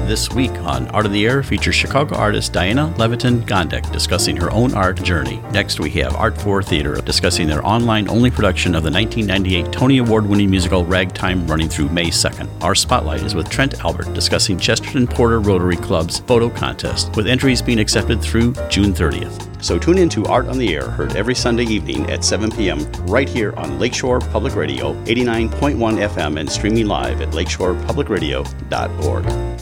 this week on Art of the Air features Chicago artist Diana Levitin Gondek discussing her own art journey. Next, we have Art for Theater discussing their online-only production of the 1998 Tony Award-winning musical Ragtime running through May 2nd. Our spotlight is with Trent Albert discussing Chesterton Porter Rotary Club's photo contest, with entries being accepted through June 30th. So tune in to Art on the Air, heard every Sunday evening at 7 p.m. right here on Lakeshore Public Radio, 89.1 FM, and streaming live at lakeshorepublicradio.org.